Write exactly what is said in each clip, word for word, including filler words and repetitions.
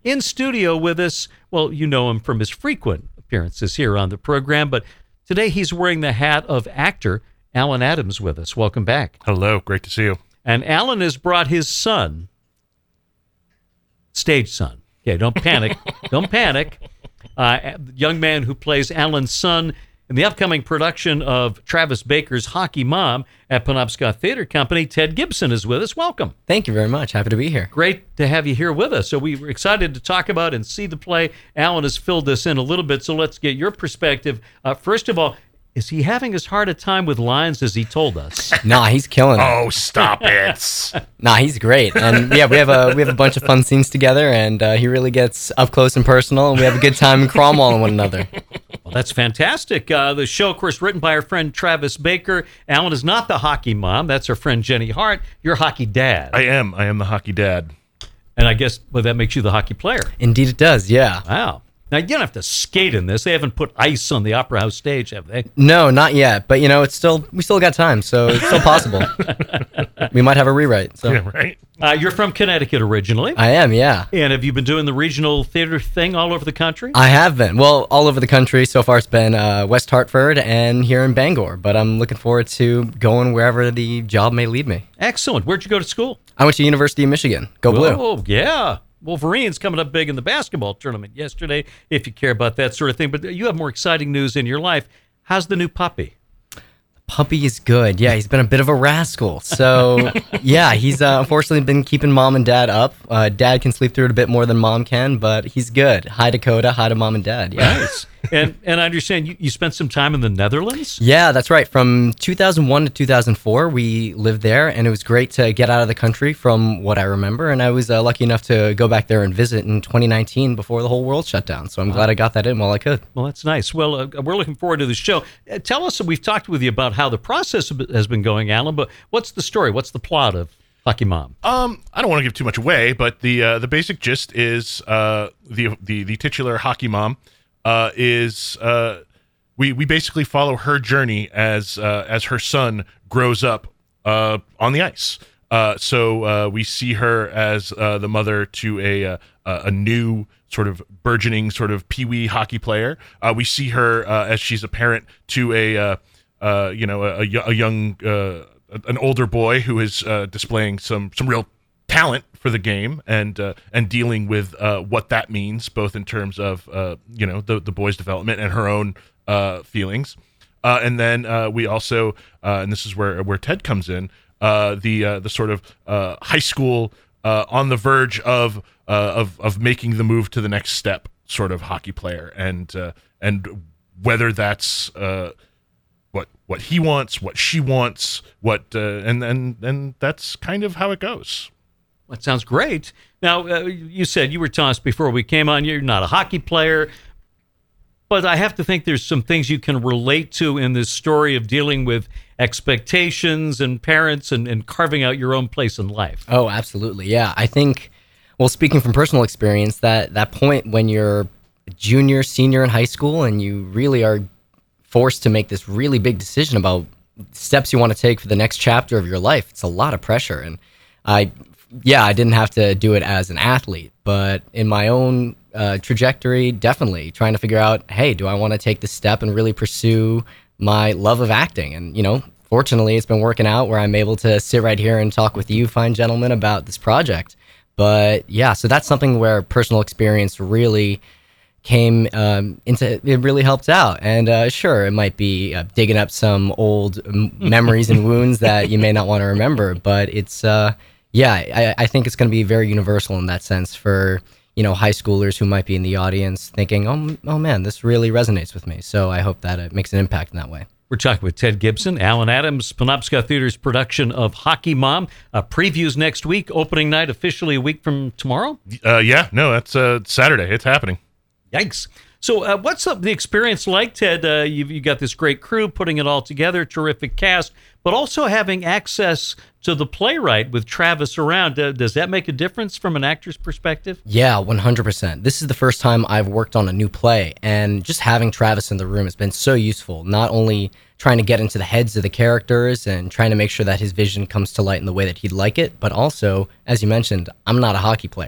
in studio with us. Well, you know him from his frequent appearances here on the program, but today he's wearing the hat of actor Alan Adams with us. Welcome back. Hello, great to see you. And Alan has brought his son, stage son. Okay, don't panic. Don't panic. Uh, young man who plays Alan's son in the upcoming production of Travis Baker's Hockey Mom at Penobscot Theater Company. Ted Gibson is with us. Welcome. Thank you very much. Happy to be here. Great to have you here with us. So we were excited to talk about and see the play. Alan has filled us in a little bit, so let's get your perspective. Uh, first of all, is he having as hard a time with lines as he told us? Nah, he's killing it. Oh, stop it. Nah, he's great. And yeah, we have a we have a bunch of fun scenes together, and uh, he really gets up close and personal, and we have a good time crawling one another. Well, that's fantastic. Uh, the show, of course, written by our friend Travis Baker. Alan is not the hockey mom. That's our friend Jenny Hart. You're hockey dad. I am. I am the hockey dad. And I guess, well, that makes you the hockey player. Indeed it does, yeah. Wow. Now, you don't have to skate in this. They haven't put ice on the Opera House stage, have they? No, not yet. But, you know, it's still we still got time, so it's still possible. We might have a rewrite. So. Yeah, right. Uh, you're from Connecticut originally. I am, yeah. And have you been doing the regional theater thing all over the country? I have been. Well, all over the country. So far it's been uh, West Hartford and here in Bangor. But I'm looking forward to going wherever the job may lead me. Excellent. Where'd you go to school? I went to University of Michigan. Go Blue. Oh, yeah. Wolverines coming up big in the basketball tournament yesterday, if you care about that sort of thing. But you have more exciting news in your life. How's the new puppy? Puppy is good. Yeah, he's been a bit of a rascal. So, yeah, he's uh, unfortunately been keeping mom and dad up. Uh, dad can sleep through it a bit more than mom can, but he's good. Hi, Dakota. Hi to mom and dad. Yeah. Nice. And and I understand you, you spent some time in the Netherlands? Yeah, that's right. From two thousand one to two thousand four, we lived there, and it was great to get out of the country from what I remember. And I was uh, lucky enough to go back there and visit in twenty nineteen before the whole world shut down. So I'm wow. glad I got that in while I could. Well, that's nice. Well, uh, we're looking forward to the show. Uh, tell us, we've talked with you about how the process has been going, Alan, but what's the story? What's the plot of Hockey Mom? Um, I don't want to give too much away, but the uh, the basic gist is uh, the, the the titular Hockey Mom uh, is uh, we we basically follow her journey as uh, as her son grows up uh, on the ice. Uh, so uh, we see her as uh, the mother to a uh, a new sort of burgeoning sort of peewee hockey player. Uh, we see her uh, as she's a parent to a uh, uh, you know a, a young uh, an older boy who is uh, displaying some some real talent for the game and uh, and dealing with uh, what that means, both in terms of uh, you know the the boy's development and her own uh, feelings. Uh, and then uh, we also uh, and this is where where Ted comes in. Uh, the uh, the sort of uh, high school uh, on the verge of uh, of of making the move to the next step sort of hockey player, and uh, and whether that's uh, what what he wants, what she wants, what uh, and and and that's kind of how it goes. That sounds great. Now uh, you said you were telling us before we came on, you're not a hockey player. But I have to think there's some things you can relate to in this story of dealing with expectations and parents and, and carving out your own place in life. Oh, absolutely. Yeah. I think, well, speaking from personal experience, that, that point when you're a junior, senior in high school and you really are forced to make this really big decision about steps you want to take for the next chapter of your life, it's a lot of pressure. And I, yeah, I didn't have to do it as an athlete, but in my own uh, trajectory, definitely trying to figure out, hey, do I want to take this step and really pursue my love of acting? And, you know, fortunately, it's been working out where I'm able to sit right here and talk with you fine gentlemen about this project. But yeah, so that's something where personal experience really came um, into, it really helped out. And uh, sure, it might be uh, digging up some old m- memories and wounds that you may not want to remember, but it's, uh, yeah, I, I think it's going to be very universal in that sense for, you know, high schoolers who might be in the audience thinking, oh, oh man, this really resonates with me. So I hope that it makes an impact in that way. We're talking with Ted Gibson, Alan Adams, Penobscot Theater's production of Hockey Mom. Uh, previews next week, opening night officially a week from tomorrow? Uh, yeah, no, that's uh, Saturday. It's happening. Yikes. So uh, what's up, the experience like, Ted? Uh, you've you got this great crew putting it all together, terrific cast, but also having access to the playwright with Travis around. Uh, does that make a difference from an actor's perspective? Yeah, one hundred percent. This is the first time I've worked on a new play, and just having Travis in the room has been so useful, not only trying to get into the heads of the characters and trying to make sure that his vision comes to light in the way that he'd like it, but also, as you mentioned, I'm not a hockey player.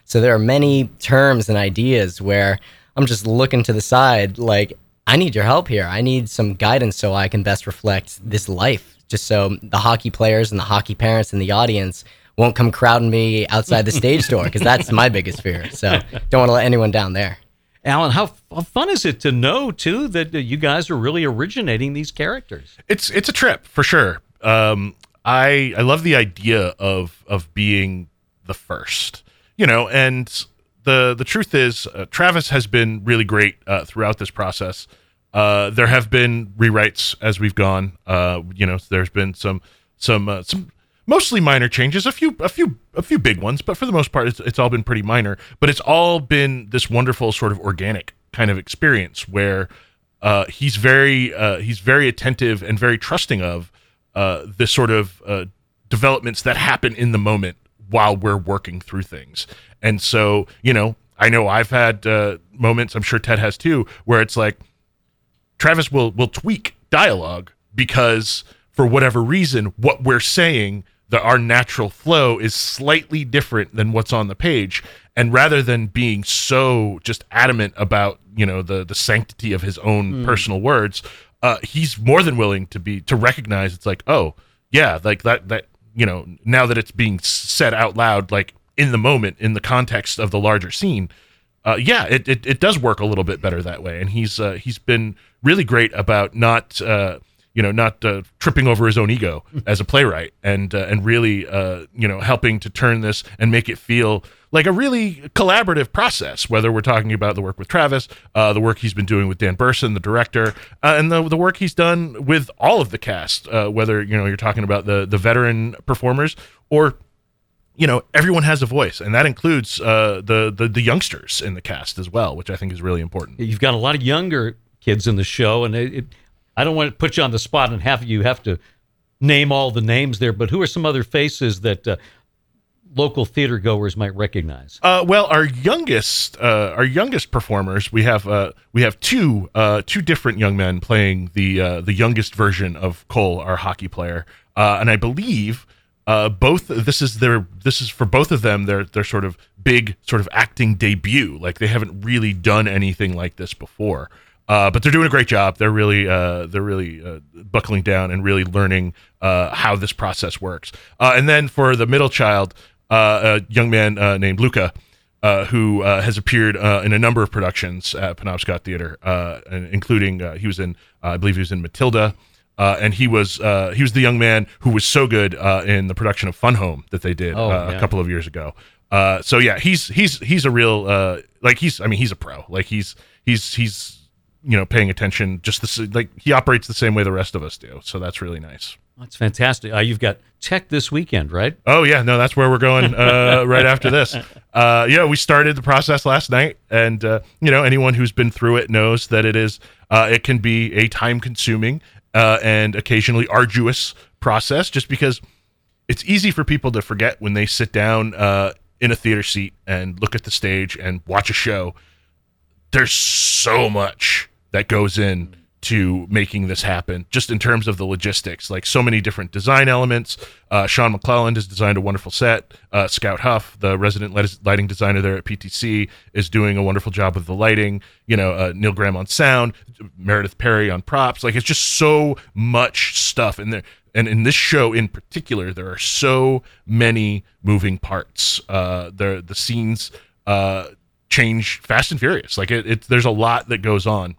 So there are many terms and ideas where I'm just looking to the side like, I need your help here. I need some guidance so I can best reflect this life, just so the hockey players and the hockey parents and the audience won't come crowding me outside the stage door, because that's my biggest fear. So don't want to let anyone down there. Alan, how, how fun is it to know, too, that you guys are really originating these characters? It's it's a trip, for sure. Um, I I love the idea of of being the first, you know, and the the truth is, uh, Travis has been really great uh, throughout this process. Uh, there have been rewrites as we've gone. Uh, you know, there's been some some uh, some mostly minor changes, a few a few a few big ones, but for the most part, it's, it's all been pretty minor. But it's all been this wonderful sort of organic kind of experience where uh, he's very uh, he's very attentive and very trusting of uh, this sort of uh, developments that happen in the moment while we're working through things. And so, you know, I know I've had uh, moments, I'm sure Ted has too, where it's like Travis will will tweak dialogue because for whatever reason, what we're saying, that our natural flow is slightly different than what's on the page. And rather than being so just adamant about, you know, the the sanctity of his own mm. personal words, uh, he's more than willing to be to recognize it's like, oh, yeah, like that that you know, now that it's being said out loud, like in the moment, in the context of the larger scene, uh, yeah, it, it it does work a little bit better that way. And he's uh, he's been really great about not uh, you know not uh, tripping over his own ego as a playwright, and uh, and really uh, you know helping to turn this and make it feel like a really collaborative process. Whether we're talking about the work with Travis, uh, the work he's been doing with Dan Burson, the director, uh, and the the work he's done with all of the cast. Uh, whether you know you're talking about the the veteran performers or you know everyone has a voice, and that includes uh, the, the the youngsters in the cast as well, which I think is really important. You've got a lot of younger kids in the show, and it, it, I don't want to put you on the spot and have you have to name all the names there, but who are some other faces that uh, local theater goers might recognize? Uh, well, our youngest, uh, our youngest performers, we have uh, we have two uh, two different young men playing the uh, the youngest version of Cole, our hockey player, uh, and I believe uh, both. This is their this is for both of them their their sort of big sort of acting debut. Like they haven't really done anything like this before. Uh, but they're doing a great job. They're really, uh, they're really uh, buckling down and really learning uh, how this process works. Uh, and then for the middle child, uh, a young man uh, named Luca, uh, who uh, has appeared uh, in a number of productions at Penobscot Theater, uh, including uh, he was in, uh, I believe he was in Matilda, uh, and he was uh, he was the young man who was so good uh, in the production of Fun Home that they did oh, uh, yeah. a couple of years ago. Uh, so yeah, he's he's he's a real uh, like he's I mean he's a pro. Like he's he's he's. you know, paying attention, just the, like he operates the same way the rest of us do. So that's really nice. That's fantastic. Uh, you've got Tech this weekend, right? Oh yeah, no, that's where we're going uh, right after this. Uh, yeah, we started the process last night, and uh, you know, anyone who's been through it knows that it is, uh, it can be a time-consuming uh, and occasionally arduous process, just because it's easy for people to forget when they sit down uh, in a theater seat and look at the stage and watch a show. There's so much that goes in to making this happen, just in terms of the logistics, like so many different design elements. Uh, Sean McClelland has designed a wonderful set. Uh, Scout Huff, the resident lighting designer there at P T C, is doing a wonderful job with the lighting. You know, uh, Neil Graham on sound, Meredith Perry on props. Like, it's just so much stuff in there. And in this show in particular, there are so many moving parts. Uh, the the scenes uh, change fast and furious. Like it, it, there's a lot that goes on.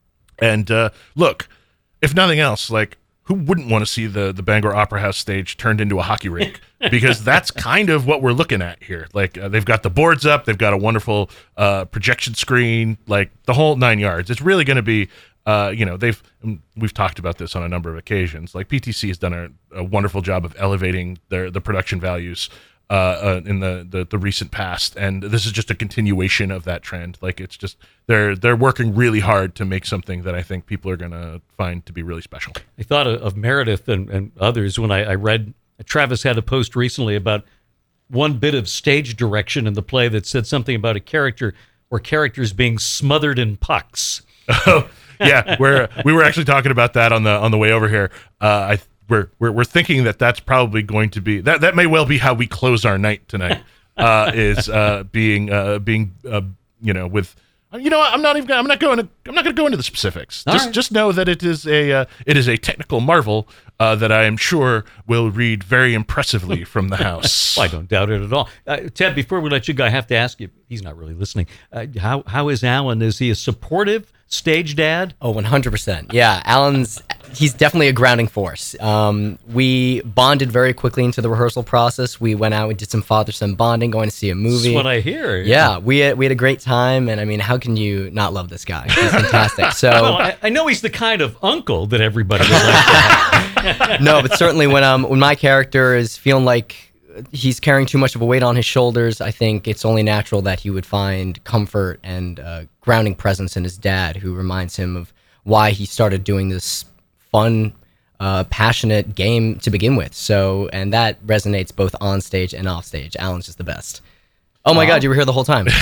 And uh, look, if nothing else, like who wouldn't want to see the the Bangor Opera House stage turned into a hockey rink? Because that's kind of what we're looking at here. Like uh, they've got the boards up, they've got a wonderful uh, projection screen, like the whole nine yards. It's really going to be, uh, you know, they've we've talked about this on a number of occasions. Like P T C has done a, a wonderful job of elevating their the production values uh, uh, in the, the the recent past, and this is just a continuation of that trend. Like it's just they're they're working really hard to make something that I think people are going to find to be really special. I thought of, of Meredith and, and others when I, I read Travis had a post recently about one bit of stage direction in the play that said something about a character or characters being smothered in pucks. Oh, yeah, we're we were actually talking about that on the on the way over here. Uh, I we're, we're we're thinking that that's probably going to be that that may well be how we close our night tonight. uh, is uh, being uh, being uh, you know with. You know, I'm not even. Gonna, I'm not going to. I'm not going to go into the specifics. All just, right. just know that it is a. Uh, it is a technical marvel uh, that I am sure will read very impressively from the house. Well, I don't doubt it at all. Uh, Ted, before we let you go, I have to ask you. He's not really listening. Uh, how how is Alan? Is he a supportive stage dad? Oh, one hundred percent. Yeah, Alan's, he's definitely a grounding force. Um, we bonded very quickly into the rehearsal process. We went out, we did some father-son bonding, going to see a movie. That's what I hear. Yeah, we had, we had a great time, and I mean, how can you not love this guy? He's fantastic. So, Well, I, I know he's the kind of uncle that everybody would like to have. no, but certainly when um when my character is feeling like he's carrying too much of a weight on his shoulders, I think it's only natural that he would find comfort and uh, grounding presence in his dad, who reminds him of why he started doing this fun, uh, passionate game to begin with. So, and that resonates both on stage and off stage. Alan's just the best. Oh my God, you were here the whole time.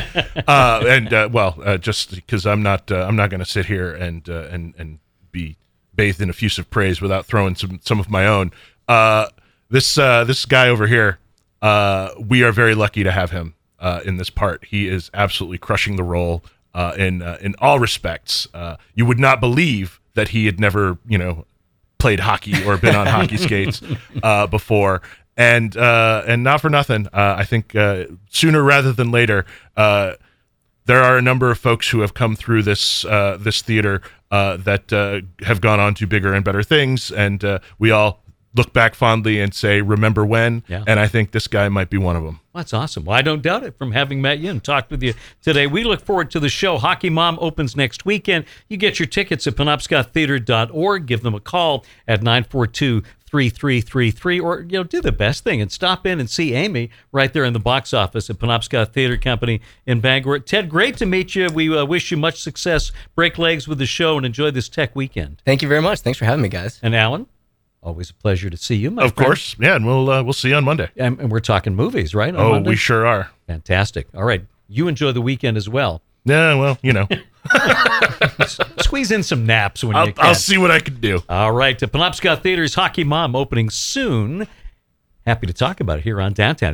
uh, and uh, well, uh, just because I'm not, uh, I'm not going to sit here and uh, and and be bathed in effusive praise without throwing some some of my own. Uh, this uh, this guy over here, uh, we are very lucky to have him uh, in this part. He is absolutely crushing the role uh, in uh, in all respects. Uh, you would not believe that he had never, you know, played hockey or been on hockey skates uh, before. And uh, and not for nothing, uh, I think uh, sooner rather than later, uh, there are a number of folks who have come through this uh, this theater uh, that uh, have gone on to bigger and better things, and uh, we all look back fondly and say, "Remember when?" Yeah. And I think this guy might be one of them. Well, that's awesome. Well, I don't doubt it from having met you and talked with you today. We look forward to the show. Hockey Mom opens next weekend. You get your tickets at penobscot theater dot org. Give them a call at nine four two, three three three three, or you know, do the best thing and stop in and see Amy right there in the box office at Penobscot Theater Company in Bangor. Ted, great to meet you. We uh, wish you much success. Break legs with the show and enjoy this tech weekend. Thank you very much. Thanks for having me, guys. And Alan, always a pleasure to see you, my Of friend. course, yeah, and we'll uh, we'll see you on Monday. And, and we're talking movies, right? on Oh, Monday? we sure are. Fantastic. All right. You enjoy the weekend as well. Yeah, well, you know, Squeeze in some naps when I'll, you can. I'll see what I can do. All right. The Penobscot Theater's Hockey Mom opening soon. Happy to talk about it here on Downtown.